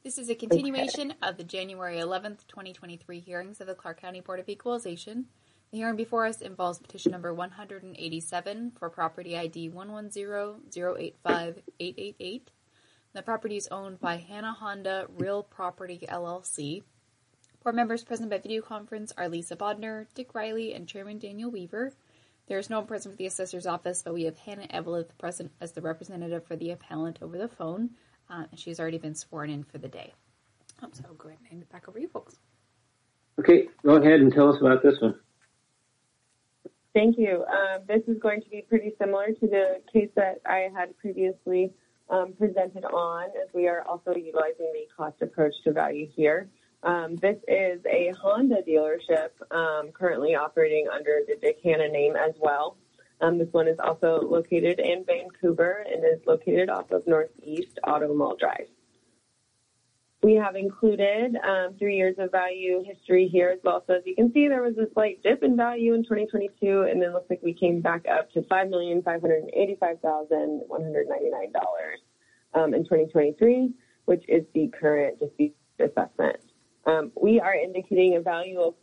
This is a continuation of the January 11th, 2023 hearings of the Clark County Board of Equalization. The hearing before us involves petition number 187 for property ID 110-085-888. The property is owned by Hannah Honda Real Property LLC. Board members present by video conference are Lisa Bodner, Dick Riley, and Chairman Daniel Weaver. There is no one present for the assessor's office, but we have Hannah Eveleth present as the representative for the appellant over the phone. And she's already been sworn in for the day. So I'll go ahead and hand it back over to you folks. Okay, go ahead and tell us about this one. Thank you. This is going to be pretty similar to the case that I had previously presented on, as we are also utilizing the cost approach to value here. This is a Honda dealership currently operating under the Dick Hannah name as well. This one is also located in Vancouver and is located off of Northeast Auto Mall Drive. We have included 3 years of value history here as well. So as you can see, there was a slight dip in value in 2022, and then looks like we came back up to $5,585,199 in 2023, which is the current dispute assessment. We are indicating a value of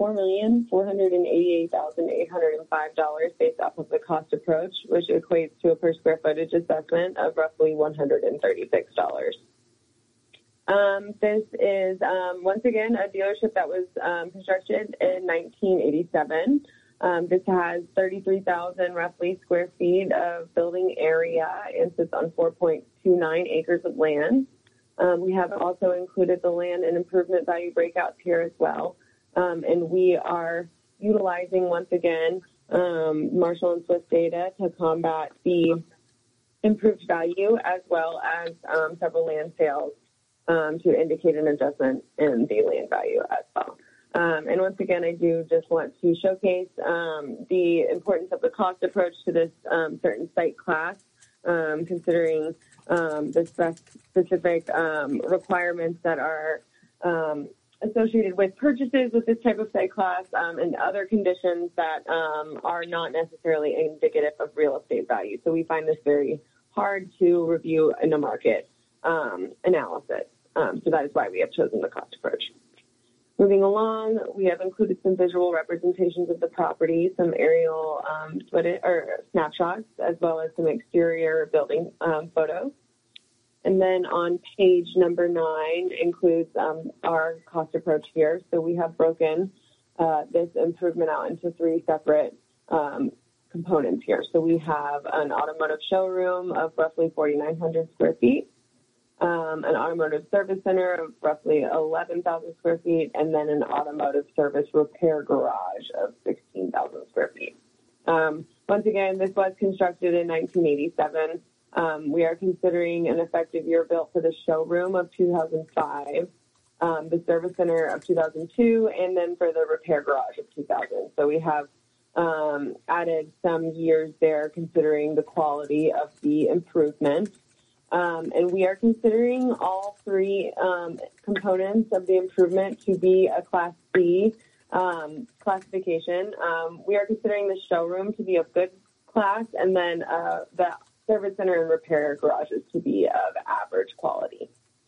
$4,488,805 based off of the cost approach, which equates to a per square footage assessment of roughly $136. This is, once again, a dealership that was constructed in 1987. This has 33,000 roughly square feet of building area and sits on 4.29 acres of land. We have also included the land and improvement value breakouts here as well. And we are utilizing, once again, Marshall and Swift data to combat the improved value, as well as several land sales to indicate an adjustment in the land value as well. And once again, I do just want to showcase the importance of the cost approach to this certain site class, considering the specific requirements that are associated with purchases with this type of site class and other conditions that are not necessarily indicative of real estate value. So we find this very hard to review in a market analysis. So that is why we have chosen the cost approach. Moving along, we have included some visual representations of the property, some aerial snapshots, as well as some exterior building photos. And then on page number 9 includes our cost approach here. So we have broken this improvement out into 3 separate components here. So we have an automotive showroom of roughly 4,900 square feet. An automotive service center of roughly 11,000 square feet, and then an automotive service repair garage of 16,000 square feet. Once again, this was constructed in 1987. We are considering an effective year built for the showroom of 2005, the service center of 2002, and then for the repair garage of 2000. So we have added some years there considering the quality of the improvement. And we are considering all 3 components of the improvement to be a Class C classification. We are considering the showroom to be of good class, and then the service center and repair garages to be of average quality.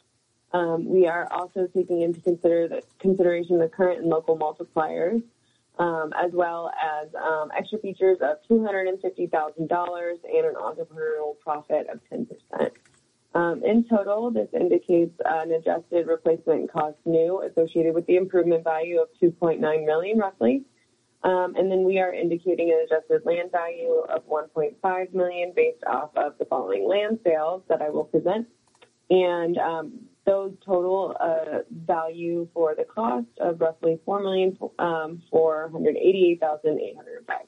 We are also taking into consideration the current and local multipliers, as well as extra features of $250,000 and an entrepreneurial profit of 10%. In total, this indicates an adjusted replacement cost new associated with the improvement value of $2.9 million roughly. And then we are indicating an adjusted land value of $1.5 million based off of the following land sales that I will present. And those total value for the cost of roughly $4,488,805.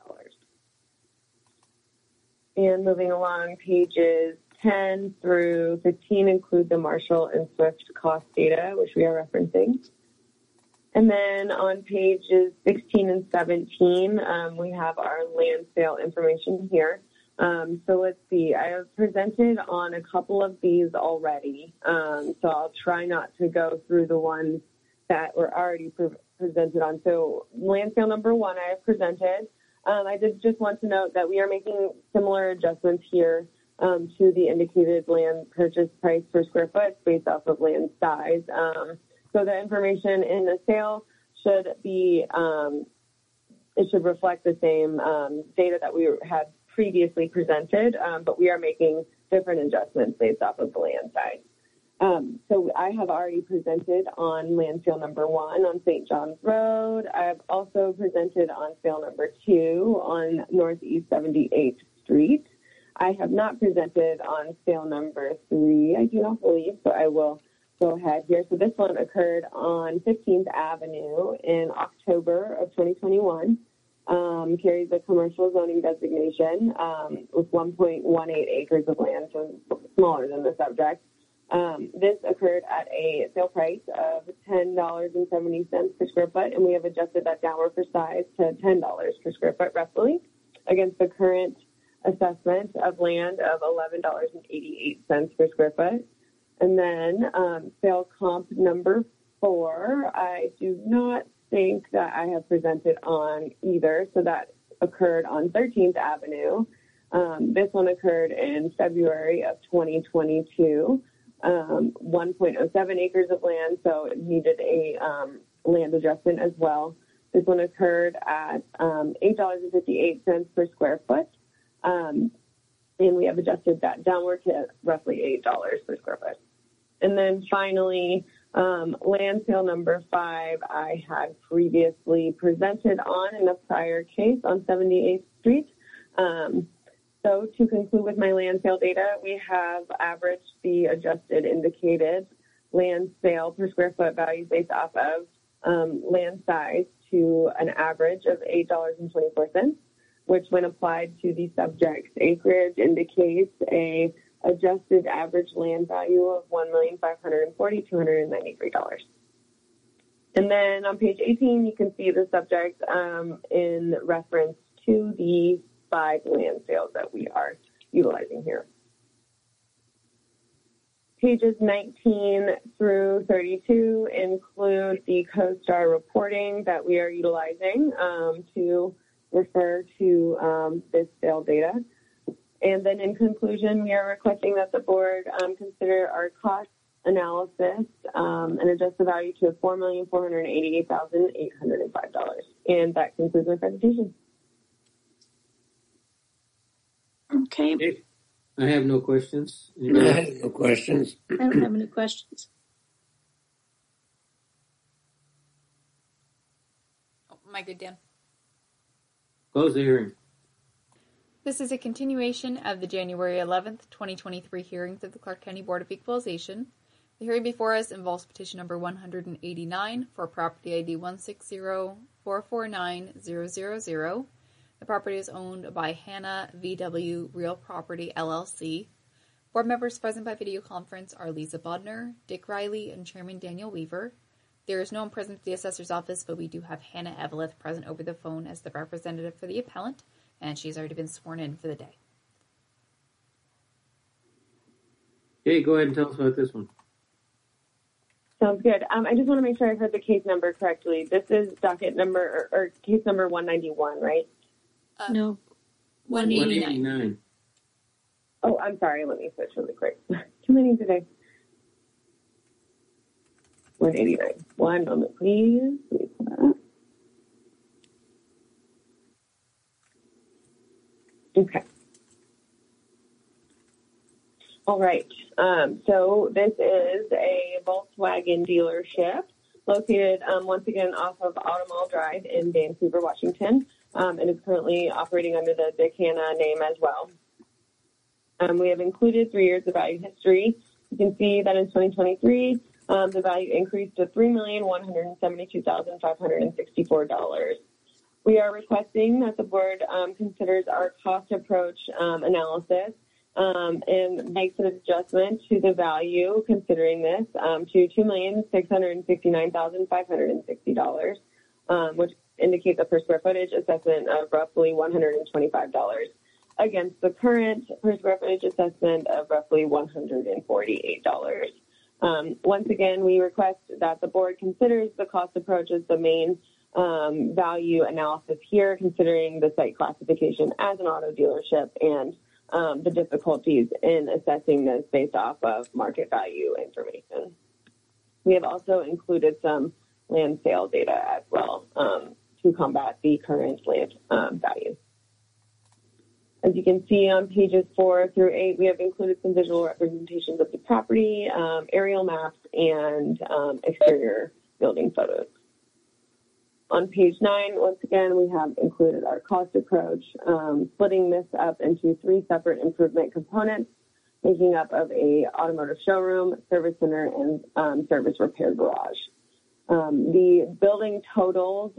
And moving along, pages 10 through 15 include the Marshall and Swift cost data, which we are referencing. And then on pages 16 and 17, we have our land sale information here. So let's see, I have presented on a couple of these already. So I'll try not to go through the ones that were already presented on. So land sale number 1 I have presented. I did just want to note that we are making similar adjustments here to the indicated land purchase price per square foot based off of land size. So the information in the sale should be, it should reflect the same data that we had previously presented, but we are making different adjustments based off of the land size. So I have already presented on land sale number 1 on St. John's Road. I have also presented on sale number 2 on Northeast 78th Street. I have not presented on sale number 3, I do not believe, so I will go ahead here. So this one occurred on 15th Avenue in October of 2021. Carries a commercial zoning designation with 1.18 acres of land, so smaller than the subject. This occurred at a sale price of $10.70 per square foot, and we have adjusted that downward for size to $10 per square foot roughly against the current assessment of land of $11.88 per square foot. And then sale comp number 4, I do not think that I have presented on either, so that occurred on 13th Avenue. This one occurred in February of 2022. 1.07 acres of land, so it needed a land adjustment as well. This one occurred at $8.58 per square foot, and we have adjusted that downward to roughly $8 per square foot. And then finally, land sale number 5, I had previously presented on in a prior case on 78th Street. So to conclude with my land sale data, we have averaged the adjusted indicated land sale per square foot values based off of land size to an average of $8.24, which when applied to the subject's acreage indicates a adjusted average land value of $1,540,293. And then on page 18, you can see the subject in reference to the 5 land sales that we are utilizing here. Pages 19 through 32 include the CoStar reporting that we are utilizing to refer to this sale data. And then in conclusion, we are requesting that the board consider our cost analysis and adjust the value to $4,488,805. And that concludes my presentation. Okay. I have no questions. I have no questions. I don't have any questions. Oh, am I good, Dan? Close the hearing. This is a continuation of the January 11th, 2023 hearings of the Clark County Board of Equalization. The hearing before us involves petition number 189 for property ID 160449000. The property is owned by Hannah VW Real Property LLC. Board members present by video conference are Lisa Bodner, Dick Riley, and Chairman Daniel Weaver. There is no one present at the assessor's office, but we do have Hannah Eveleth present over the phone as the representative for the appellant, and she's already been sworn in for the day. Okay, go ahead and tell us about this one. Sounds good. I just want to make sure I heard the case number correctly. This is docket number or case number 191, right? No. 189. Oh, I'm sorry. Let me switch really quick. Too many today. 189. One moment, please. Let me pull that up. Okay. All right. So this is a Volkswagen dealership located once again off of Automall Drive in Vancouver, Washington, and is currently operating under the Dick Hannah name as well. We have included 3 years of value history. You can see that in 2023, the value increased to $3,172,564. We are requesting that the board considers our cost approach analysis and makes an adjustment to the value, considering this, to $2,669,560, which indicates a per square footage assessment of roughly $125 against the current per square footage assessment of roughly $148. Once again, we request that the board considers the cost approach as the main value analysis here, considering the site classification as an auto dealership and the difficulties in assessing this based off of market value information. We have also included some land sale data as well to combat the current land value. As you can see on pages 4 through 8, we have included some visual representations of the property, aerial maps, and exterior building photos. On page 9, once again, we have included our cost approach, splitting this up into 3 separate improvement components, making up of a automotive showroom, service center, and service repair garage. The building totals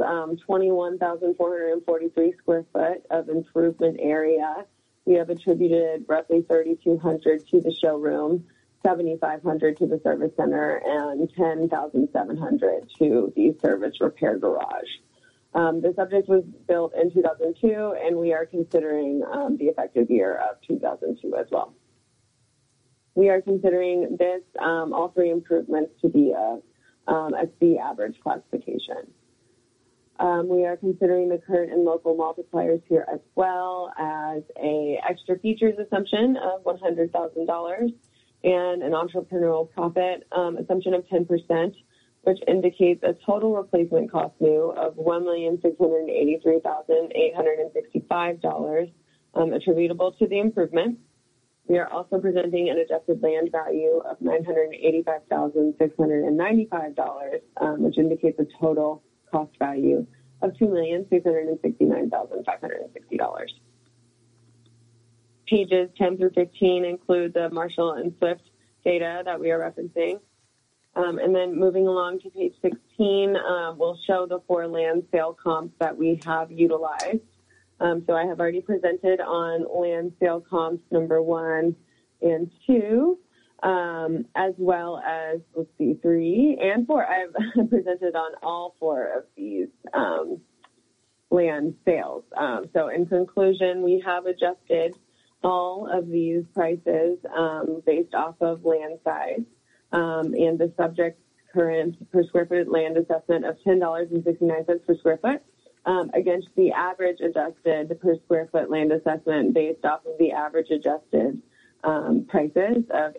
21,443 square foot of improvement area. We have attributed roughly 3,200 to the showroom, 7,500 to the service center, and 10,700 to the service repair garage. The subject was built in 2002, and we are considering the effective year of 2002 as well. We are considering this, all 3 improvements to be a C average classification. We are considering the current and local multipliers here as well as a extra features assumption of $100,000 and an entrepreneurial profit assumption of 10%, which indicates a total replacement cost new of $1,683,865 attributable to the improvement. We are also presenting an adjusted land value of $985,695, which indicates a total cost value of $2,669,560. Pages 10 through 15 include the Marshall and Swift data that we are referencing. And then moving along to page 16, we'll show the 4 land sale comps that we have utilized. So I have already presented on land sale comps number 1 and 2, as well as, 3 and 4. I've presented on all 4 of these land sales. So in conclusion, we have adjusted all of these prices based off of land size and the subject's current per square foot land assessment of $10.69 per square foot. Against the average adjusted per square foot land assessment based off of the average adjusted prices of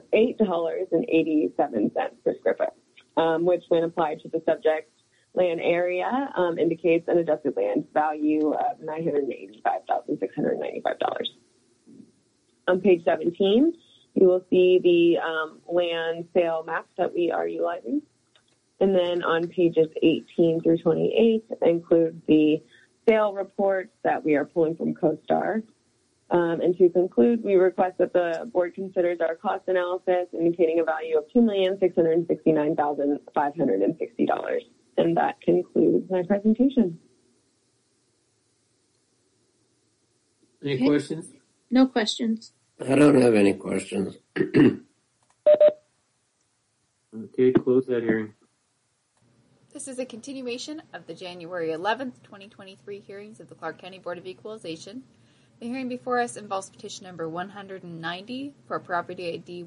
$8.87 per square foot, which when applied to the subject's land area indicates an adjusted land value of $985,695. On page 17, you will see the land sale maps that we are utilizing. And then on pages 18 through 28 include the sale reports that we are pulling from CoStar. And to conclude, we request that the board considers our cost analysis indicating a value of $2,669,560. And that concludes my presentation. Any questions? No questions. I don't have any questions. Okay, close that hearing. This is a continuation of the January 11th, 2023 hearings of the Clark County Board of Equalization. The hearing before us involves petition number 190 for property ID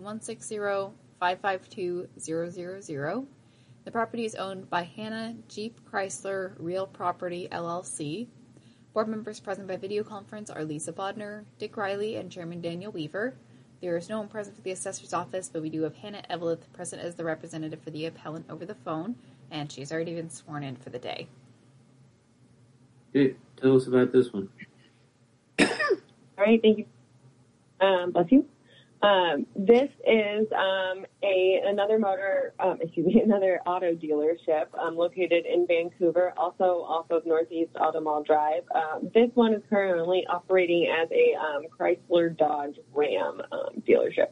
160-552-000. The property is owned by Hannah Jeep Chrysler Real Property, LLC. Board members present by video conference are Lisa Bodner, Dick Riley, and Chairman Daniel Weaver. There is no one present for the assessor's office, but we do have Hannah Eveleth present as the representative for the appellant over the phone, and she's already been sworn in for the day. Okay, tell us about this one. All right, thank you. Bless you. This is another auto dealership located in Vancouver, also off of Northeast Auto Mall Drive. This one is currently operating as a Chrysler Dodge Ram dealership.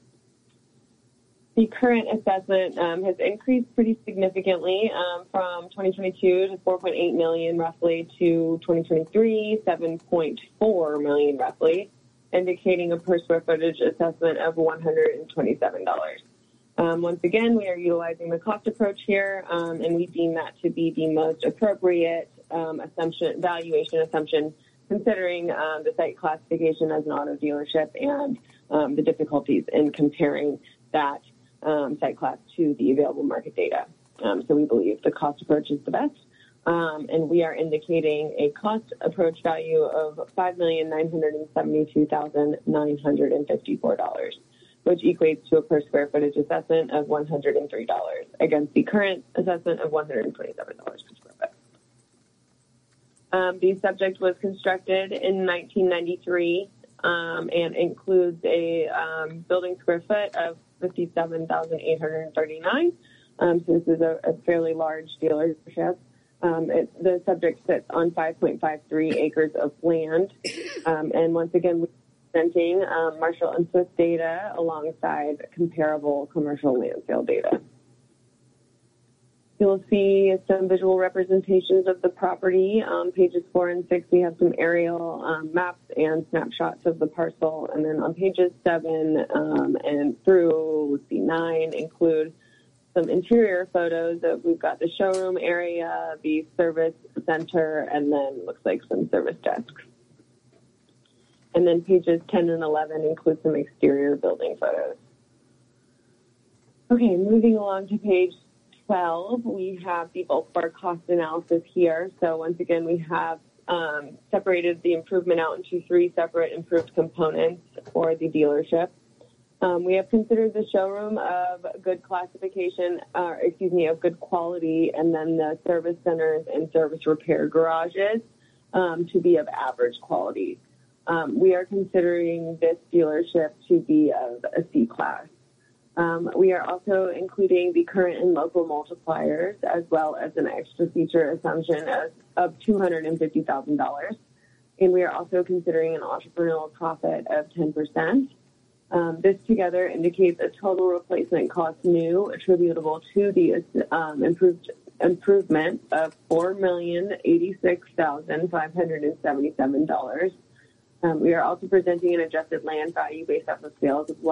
The current assessment has increased pretty significantly from 2022 to $4.8 million roughly to 2023, $7.4 million roughly, indicating a per square footage assessment of $127. Once again, we are utilizing the cost approach here, and we deem that to be the most appropriate valuation assumption, considering the site classification as an auto dealership and the difficulties in comparing that site class to the available market data. So we believe the cost approach is the best. and we are indicating a cost approach value of $5,972,954, which equates to a per square footage assessment of $103 against the current assessment of $127 per square foot. The subject was constructed in 1993 and includes a building square foot of 57,839. So this is a fairly large dealership. The subject sits on 5.53 acres of land. And once again, we're presenting Marshall and Swift data alongside comparable commercial land sale data. You'll see some visual representations of the property. On pages 4 and 6, we have some aerial maps and snapshots of the parcel. And then on pages 7 and through 9 include some interior photos of, we've got the showroom area, the service center, and then looks like some service desks. And then pages 10 and 11 include some exterior building photos. Okay, moving along to page 12, we have the bulk bar cost analysis here. So once again, we have separated the improvement out into 3 separate improved components for the dealership. We have considered the showroom of good classification, of good quality, and then the service centers and service repair garages to be of average quality. We are considering this dealership to be of a C class. We are also including the current and local multipliers as well as an extra feature assumption of $250,000. And we are also considering an entrepreneurial profit of 10%. This together indicates a total replacement cost new attributable to the improvement of $4,086,577. We are also presenting an adjusted land value based off of sales of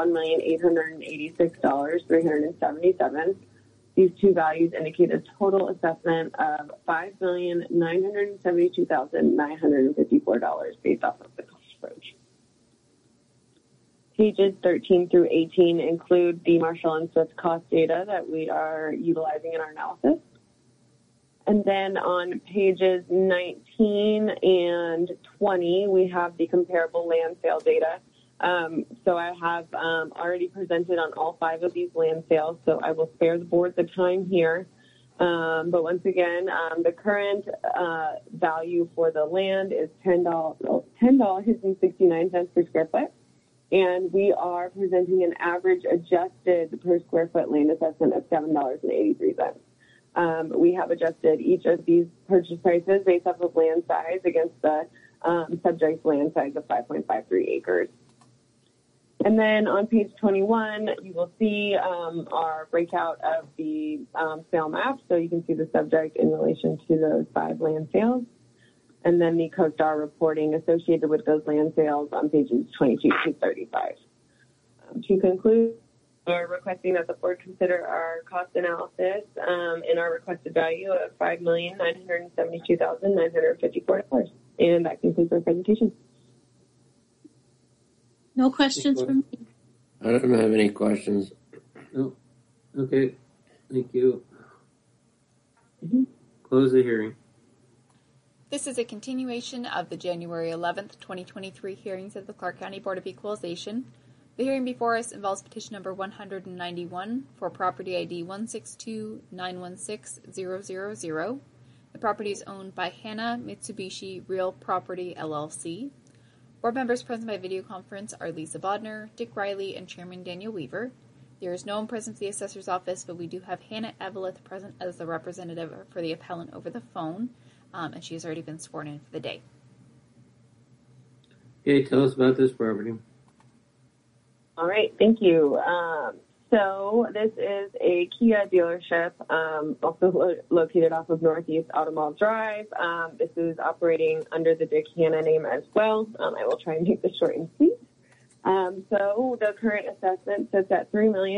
$1,886,377. These two values indicate a total assessment of $5,972,954 based off of the cost approach. Pages 13 through 18 include the Marshall and Swift cost data that we are utilizing in our analysis. And then on pages 19 and 20, we have the comparable land sale data. So I have already presented on all 5 of these land sales, so I will spare the board the time here. But once again, the current value for the land is $10.69 per square foot. And we are presenting an average adjusted per square foot land assessment of $7.83. We have adjusted each of these purchase prices based off of land size against the subject land size of 5.53 acres. And then on page 21, you will see our breakout of the sale map. So you can see the subject in relation to those 5 land sales. And then the CoStar reporting associated with those land sales on pages 22 to 35. To conclude, we're requesting that the board consider our cost analysis and our requested value of $5,972,954. And that concludes our presentation. No questions from me. I don't have any questions. No. Okay. Thank you. Mm-hmm. Close the hearing. This is a continuation of the January 11th, 2023 hearings of the Clark County Board of Equalization. The hearing before us involves petition number 191 for property ID 162916000. The property is owned by Hana Mitsubishi Real Property LLC. Board members present by video conference are Lisa Bodner, Dick Riley, and Chairman Daniel Weaver. There is no one present at the assessor's office, but we do have Hannah Eveleth present as the representative for the appellant over the phone, and she has already been sworn in for the day. Okay, tell us about this property. All right, thank you. So this is a Kia dealership, also located off of Northeast Automall Drive. This is operating under the Dick Hannah name as well. I will try and make this short and sweet. So the current assessment sits at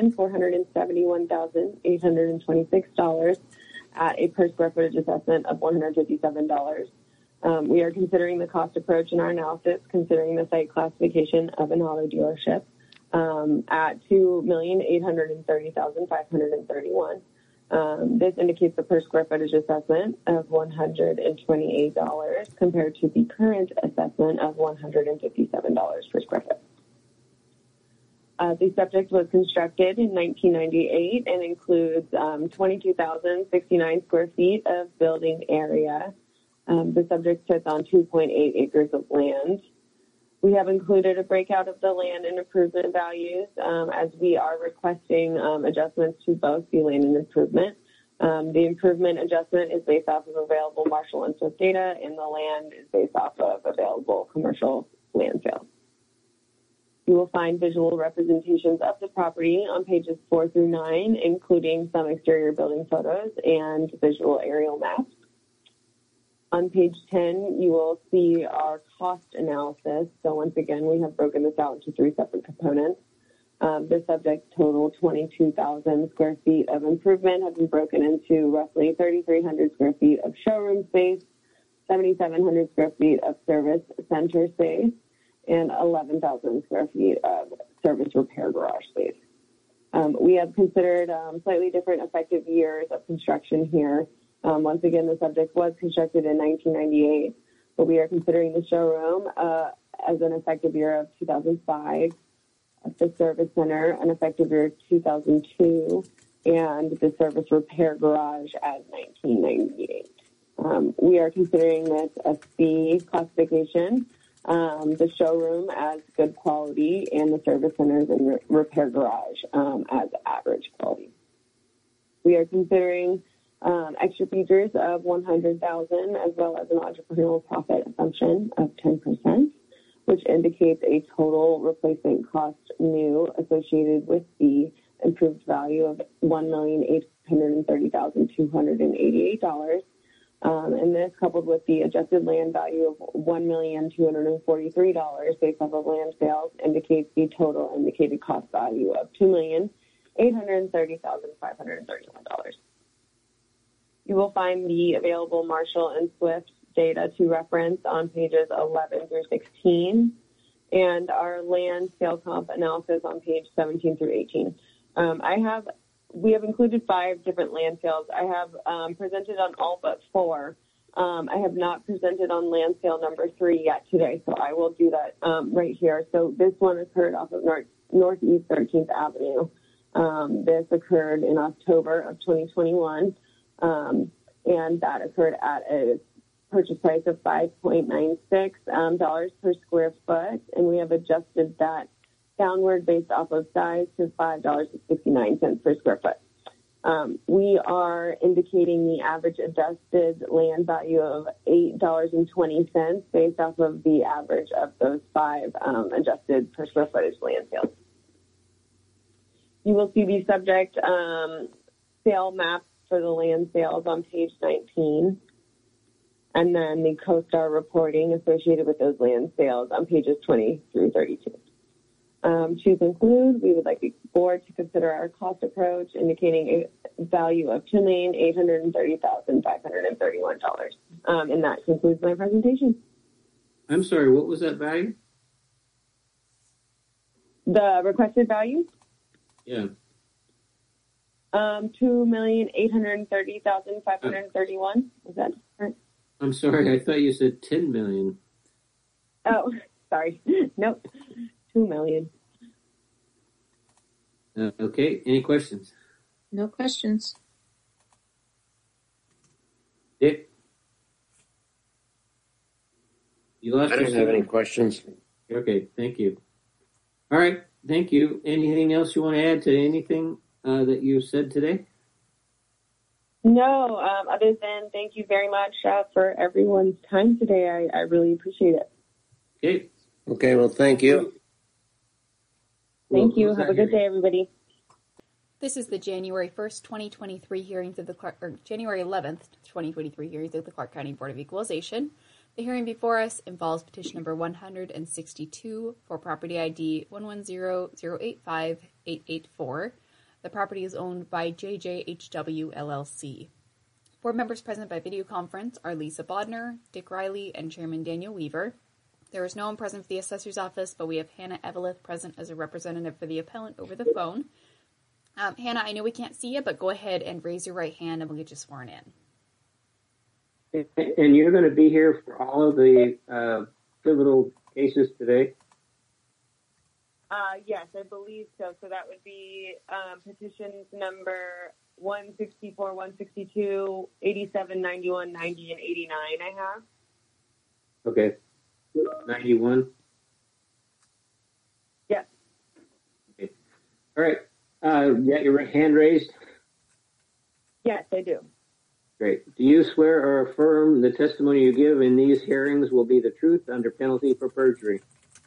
$3,471,826 at a per square footage assessment of $157. We are considering the cost approach in our analysis, considering the site classification of an auto dealership at $2,830,531. This indicates the per square footage assessment of $128 compared to the current assessment of $157 per square foot. The subject was constructed in 1998 and includes 22,069 square feet of building area. The subject sits on 2.8 acres of land. We have included a breakout of the land and improvement values as we are requesting adjustments to both the land and improvement. The improvement adjustment is based off of available Marshall and Swift data, and the land is based off of available commercial land sales. You will find visual representations of the property on pages 4 through 9, including some exterior building photos and visual aerial maps. On page 10, you will see our cost analysis. So once again, we have broken this out into 3 separate components. The subject total 22,000 square feet of improvement have been broken into roughly 3,300 square feet of showroom space, 7,700 square feet of service center space, and 11,000 square feet of service repair garage space. We have considered slightly different effective years of construction here. Once again, the subject was constructed in 1998, but we are considering the showroom as an effective year of 2005, the service center an effective year 2002, and the service repair garage as 1998. We are considering this a C classification, the showroom as good quality, and the service centers and repair garage as average quality. We are considering extra features of $100,000 as well as an entrepreneurial profit assumption of 10%, which indicates a total replacement cost new associated with the improved value of $1,830,288. And this, coupled with the adjusted land value of $1,243 based off of land sales, indicates the total indicated cost value of $2,830,531. You will find the available Marshall and Swift data to reference on pages 11 through 16, and our land sale comp analysis on page 17 through 18. We have included 5 different land sales. I have presented on all but 4. I have not presented on land sale number 3 yet today, so I will do that right here. So this one occurred off of Northeast 13th Avenue. This occurred in October of 2021, and that occurred at a purchase price of $5.96 per square foot, and we have adjusted that downward based off of size to $5.69 per square foot. We are indicating the average adjusted land value of $8.20 based off of the average of those 5 adjusted per square footage land sales. You will see the subject sale map for the land sales on page 19, and then the CoStar reporting associated with those land sales on pages 20 through 32. To conclude, we would like the board to consider our cost approach, indicating a value of $2,830,531. And that concludes my presentation. I'm sorry, what was that value? The requested value? Yeah. $2,830,531. Is that correct? I'm sorry, I thought you said 10 million. Oh, sorry. Nope. 2 million. Okay, any questions? No questions. Dick? You lost I don't have any questions. Okay, thank you. All right, thank you. Anything else you want to add to anything that you said today? No, other than thank you very much for everyone's time today. I really appreciate it. Okay. Okay, well, thank you. Thank you. Have a good day, everybody. This is the January 1st, 2023 hearings of the January 11th, 2023 hearings of the Clark County Board of Equalization. The hearing before us involves petition number 162 for property ID 110085884. The property is owned by JJHW LLC. Board members present by video conference are Lisa Bodner, Dick Riley, and Chairman Daniel Weaver. There is no one present for the assessor's office, but we have Hannah Eveleth present as a representative for the appellant over the phone. Hannah, I know we can't see you, but go ahead and raise your right hand and we'll get you sworn in. And you're going to be here for all of the pivotal cases today? Yes, I believe so. So that would be petitions number 164, 162, 87, 91, 90, and 89 I have. Okay. 91? Yes. Okay. All right. You got your hand raised? Yes, I do. Great. Do you swear or affirm the testimony you give in these hearings will be the truth under penalty for perjury?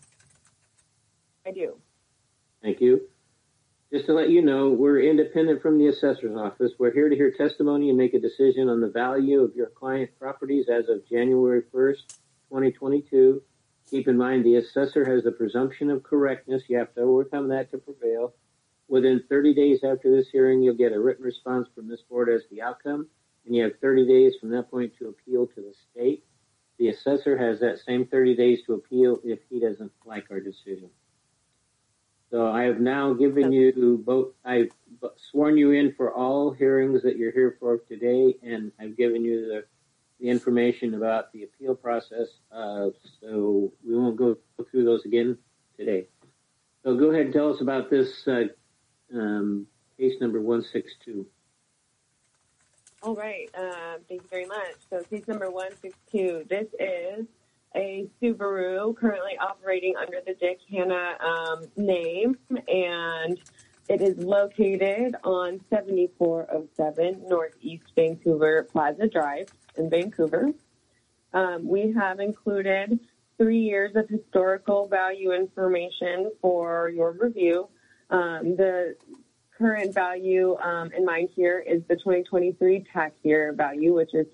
I do. Thank you. Just to let you know, we're independent from the assessor's office. We're here to hear testimony and make a decision on the value of your client properties as of January 1st, 2022. Keep in mind, the assessor has the presumption of correctness. You have to overcome that to prevail. Within 30 days after this hearing, you'll get a written response from this board as the outcome, and you have 30 days from that point to appeal to the state. The assessor has that same 30 days to appeal if he doesn't like our decision. So I have now given you both, I've sworn you in for all hearings that you're here for today, and I've given you the information about the appeal process, so we won't go through those again today. So go ahead and tell us about this case number 162. All right. Thank you very much. So case number 162, this is a Subaru currently operating under the Dick Hanna name, and it is located on 7407 Northeast Vancouver Plaza Drive in Vancouver. We have included 3 years of historical value information for your review. The current value in mind here is the 2023 tax year value, which is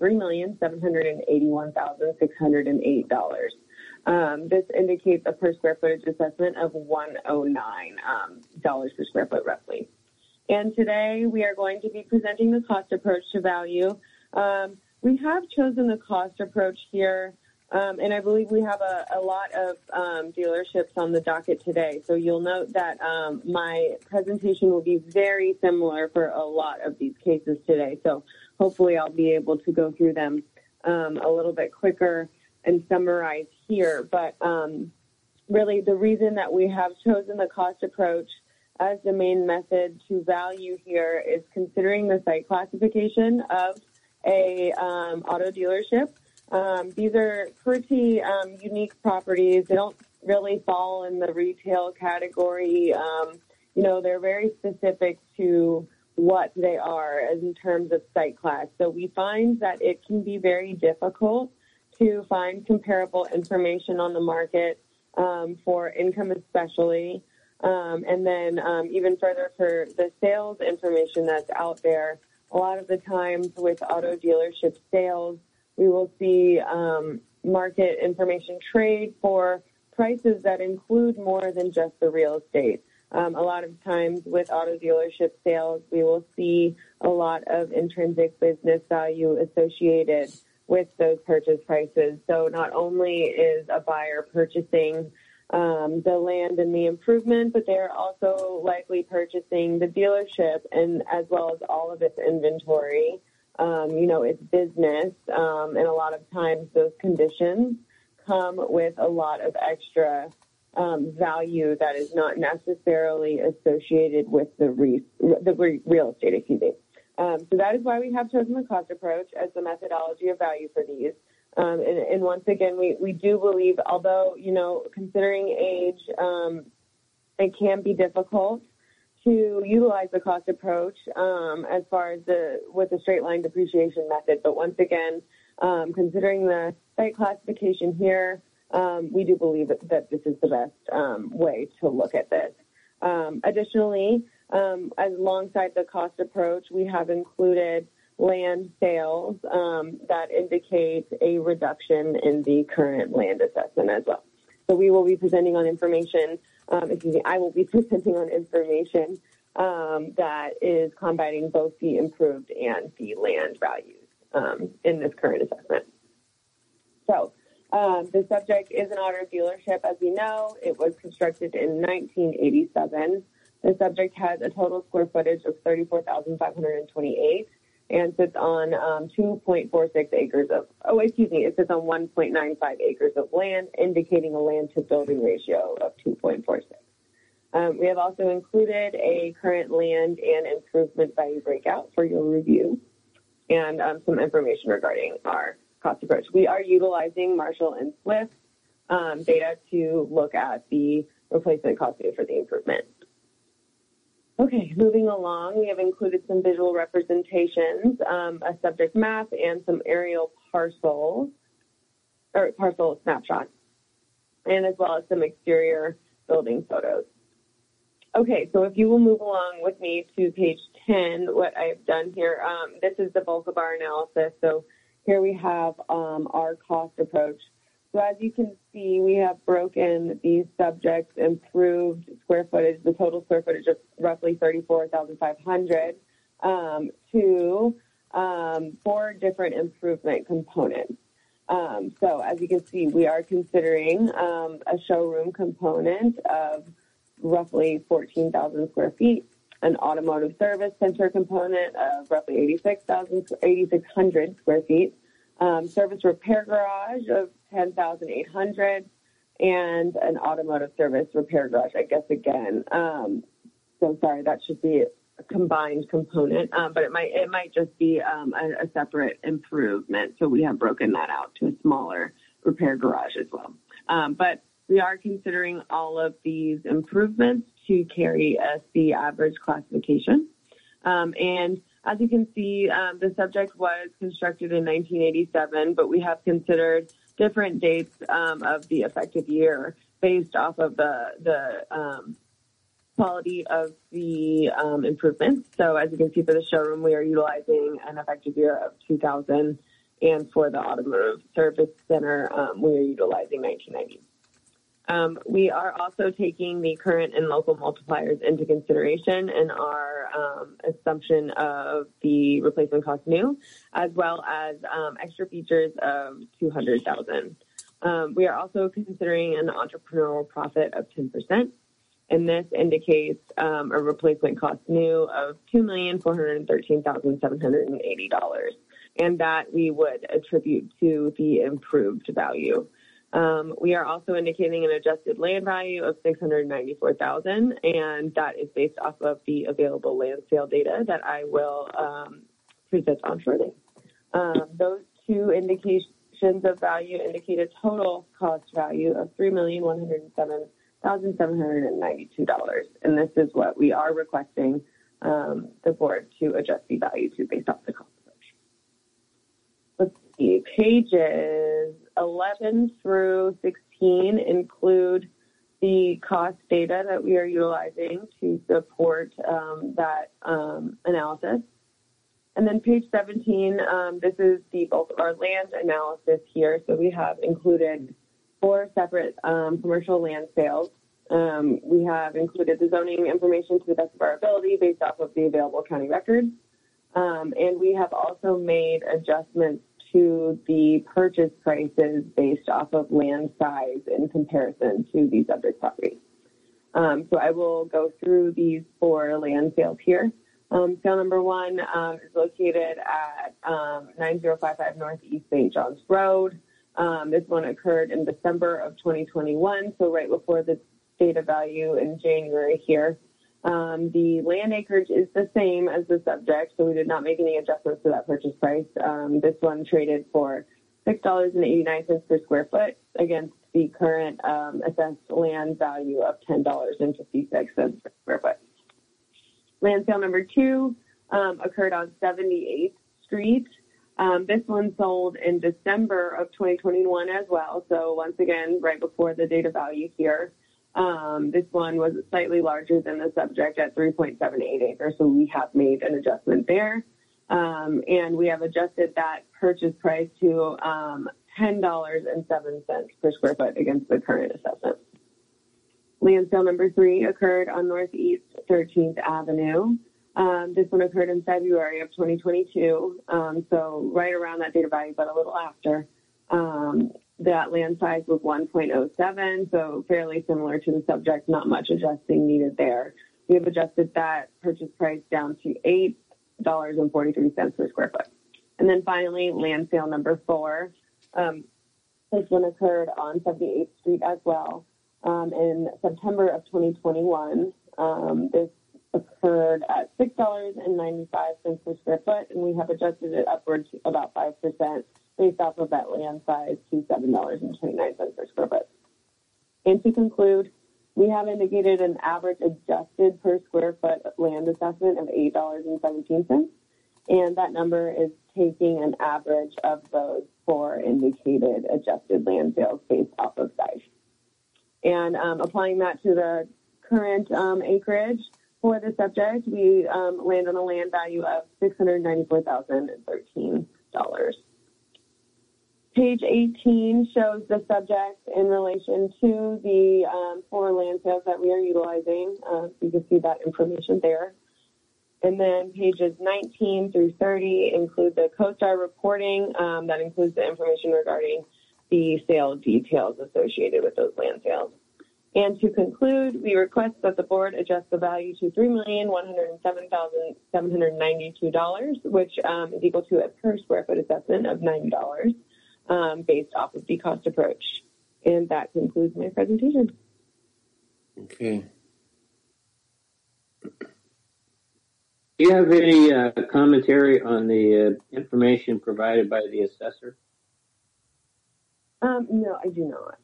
$3,781,608. This indicates a per square footage assessment of $109 per square foot roughly. And today we are going to be presenting the cost approach to value. We have chosen the cost approach here, and I believe we have a lot of dealerships on the docket today. So you'll note that my presentation will be very similar for a lot of these cases today. So hopefully I'll be able to go through them a little bit quicker and summarize here. But really the reason that we have chosen the cost approach as the main method to value here is considering the site classification of a auto dealership. These are pretty unique properties. They don't really fall in the retail category. They're very specific to what they are in terms of site class. So we find that it can be very difficult to find comparable information on the market for income especially. And then even further for the sales information that's out there. A lot of the times with auto dealership sales, we will see market information trade for prices that include more than just the real estate. A lot of times with auto dealership sales, we will see a lot of intrinsic business value associated with those purchase prices. So not only is a buyer purchasing the land and the improvement, but they're also likely purchasing the dealership and as well as all of its inventory. It's business, and a lot of times those conditions come with a lot of extra value that is not necessarily associated with the real estate, excuse me. So that is why we have chosen the cost approach as the methodology of value for these. And once again, we do believe, although, considering age, it can be difficult to utilize the cost approach as far as with the straight line depreciation method. But once again, considering the site classification here, we do believe that this is the best way to look at this. Additionally, alongside the cost approach, we have included land sales that indicate a reduction in the current land assessment as well. So we will be presenting on information, I will be presenting on information that is combining both the improved and the land values in this current assessment. So the subject is an auto dealership. As we know, it was constructed in 1987. The subject has a total square footage of 34,528 and sits on 2.46 acres of, it sits on 1.95 acres of land, indicating a land to building ratio of 2.46. We have also included a current land and improvement value breakout for your review and some information regarding our cost approach. We are utilizing Marshall and Swift data to look at the replacement cost for the improvement. Okay, moving along, we have included some visual representations, a subject map, and some aerial parcel snapshots, and as well as some exterior building photos. Okay, so if you will move along with me to page 10, what I've done here, this is the bulk of our analysis. So here we have our cost approach. So as you can see, we have broken these subjects improved square footage, the total square footage of roughly 34,500 to 4 different improvement components. So as you can see, we are considering a showroom component of roughly 14,000 square feet, an automotive service center component of roughly 8,600 square feet, service repair garage of 10,800, and an automotive service repair garage, I guess again. So sorry, that should be a combined component, but it might just be a separate improvement. So we have broken that out to a smaller repair garage as well. But we are considering all of these improvements to carry SC average classification. And as you can see, the subject was constructed in 1987, but we have considered different dates of the effective year based off of the quality of the improvements. So as you can see for the showroom, we are utilizing an effective year of 2000, and for the automotive service center, we are utilizing 1990. We are also taking the current and local multipliers into consideration in our assumption of the replacement cost new, as well as extra features of 200,000. We are also considering an entrepreneurial profit of 10%, and this indicates a replacement cost new of $2,413,780, and that we would attribute to the improved value. We are also indicating an adjusted land value of $694,000, and that is based off of the available land sale data that I will present on shortly. Those two indications of value indicate a total cost value of $3,107,792, and this is what we are requesting the board to adjust the value to based off the cost approach. Let's see, pages 11 through 16 include the cost data that we are utilizing to support that analysis. And then page 17, this is the bulk of our land analysis here. So we have included 4 separate commercial land sales. We have included the zoning information to the best of our ability based off of the available county records. And we have also made adjustments to the purchase prices based off of land size in comparison to the subject property. So I will go through these 4 land sales here. Sale number 1 is located at 9055 Northeast St. John's Road. This one occurred in December of 2021, so right before the data value in January here. The land acreage is the same as the subject, so we did not make any adjustments to that purchase price. This one traded for $6.89 per square foot against the current assessed land value of $10.56 per square foot. Land sale number 2 occurred on 78th Street. This one sold in December of 2021 as well, so once again, right before the data value here. This one was slightly larger than the subject at 3.78 acres, so we have made an adjustment there. And we have adjusted that purchase price to $10.07 per square foot against the current assessment. Land sale number 3 occurred on Northeast 13th Avenue. This one occurred in February of 2022, so right around that data value, but a little after. That land size was 1.07, so fairly similar to the subject, not much adjusting needed there. we have adjusted that purchase price down to $8.43 per square foot. And then finally, land sale number 4. This one occurred on 78th Street as well in September of 2021. This occurred at $6.95 per square foot, and we have adjusted it upwards about 5% based off of that land size to $7.29 per square foot. And to conclude, we have indicated an average adjusted per square foot land assessment of $8.17, and that number is taking an average of those 4 indicated adjusted land sales based off of size. And applying that to the current acreage for the subject, we land on a land value of $694,013. Page 18 shows the subject in relation to the 4 land sales that we are utilizing. You can see that information there. And then pages 19 through 30 include the CoStar reporting. That includes the information regarding the sale details associated with those land sales. And to conclude, we request that the board adjust the value to $3,107,792, which is equal to a per square foot assessment of $90 based off of the cost approach. And that concludes my presentation. Okay. Do you have any commentary on the information provided by the assessor? No, I do not.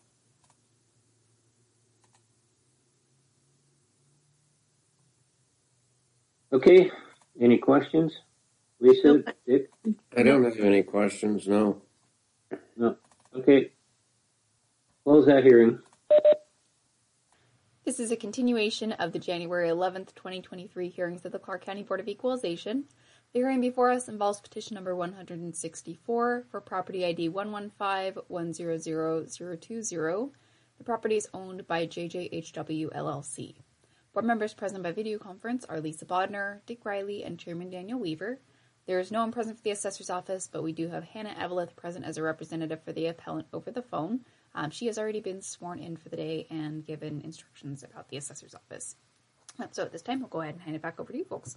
Okay. Any questions? Lisa, Nope. Dick? I don't have any questions, no. No. Okay. Close that hearing. This is a continuation of the January 11th, 2023 hearings of the Clark County Board of Equalization. The hearing before us involves petition number 164 for property ID 115100020. The property is owned by JJHW LLC. Board members present by video conference are Lisa Bodner, Dick Riley, and Chairman Daniel Weaver. There is no one present for the assessor's office, but we do have Hannah Eveleth present as a representative for the appellant over the phone. She has already been sworn in for the day and given instructions about the assessor's office. So at this time, we'll go ahead and hand it back over to you folks.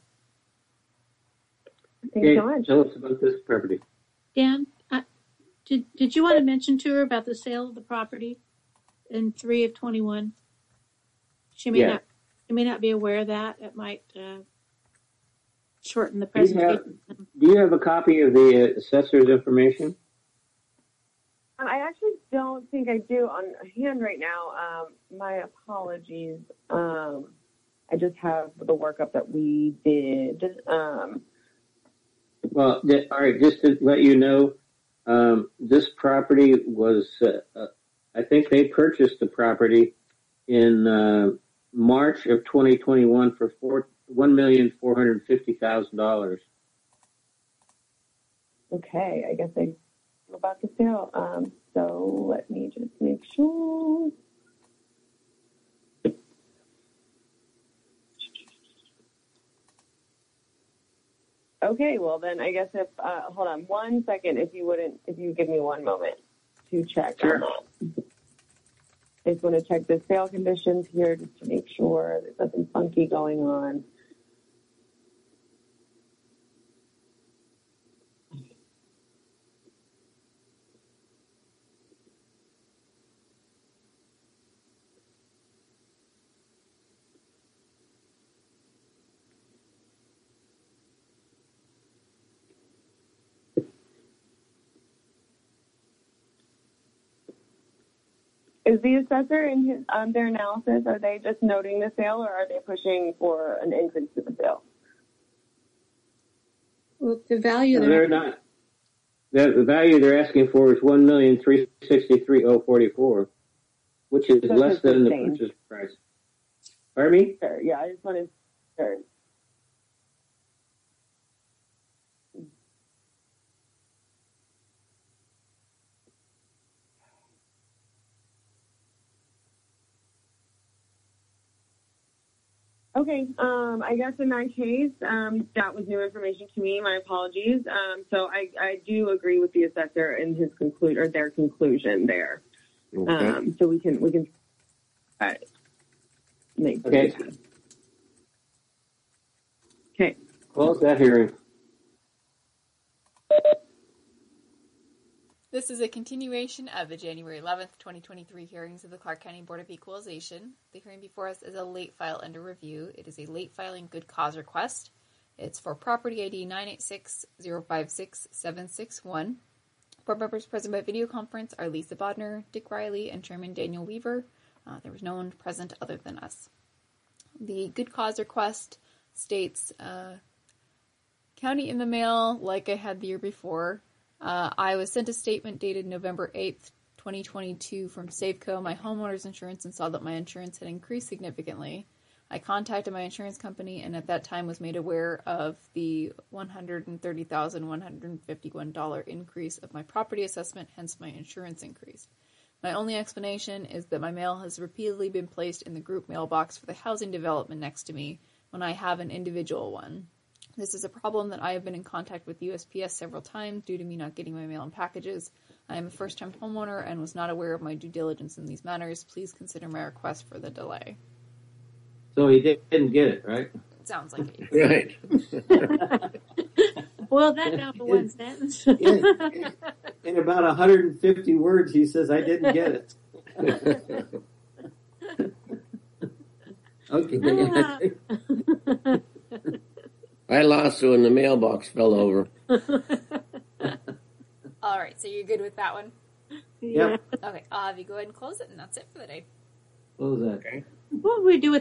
Thank you so much. Tell us about this property. Dan, did you want to mention to her about the sale of the property in 3 of 21? She may not be aware of that. It might shorten the presentation. Do you have a copy of the assessor's information? I actually don't think I do on hand right now. My apologies. I just have the workup that we did. Well, all right, just to let you know, this property was, I think they purchased the property in March of 2021 for $1,450,000. Okay, I guess I know about the sale. So let me just make sure. Okay, well then I guess if hold on 1 second, if you give me 1 moment to check. Sure. I just want to check the sale conditions here just to make sure there's nothing funky going on. Is the assessor in his, their analysis, are they just noting the sale or are they pushing for an increase to the sale? Well, the value No, they're not. The value they're asking for is $1,363,044, which is So less it's than the the same. purchase price. Pardon me? Sure, yeah, I just wanted sure. Okay, I guess in that case, that was new information to me. My apologies. So I do agree with the assessor in his their conclusion there. Okay. So we can make Okay. Okay. Close that hearing. This is a continuation of the January 11th, 2023 hearings of the Clark County Board of Equalization. The hearing before us is a late file under review. It is a late filing good cause request. It's for property ID 986056761. Board members present by video conference are Lisa Bodner, Dick Riley, and Chairman Daniel Weaver. There was no one present other than us. The good cause request states, county in the mail, like I had the year before. I was sent a statement dated November 8th, 2022 from Safeco, my homeowner's insurance, and saw that my insurance had increased significantly. I contacted my insurance company and at that time was made aware of the $130,151 increase of my property assessment, hence my insurance increase. My only explanation is that my mail has repeatedly been placed in the group mailbox for the housing development next to me when I have an individual one. This is a problem that I have been in contact with USPS several times due to me not getting my mail in packages. I am a first-time homeowner and was not aware of my due diligence in these matters. Please consider my request for the delay. So he didn't get it, right? It sounds like it. Right. Boil that down to one sentence. In about 150 words, he says, I didn't get it. Okay. I lost it when the mailbox fell over. All right, so you're good with that one? Yeah. Yep. Okay, Avi, go ahead and close it, and that's it for the day. What was that? Okay. What would we do with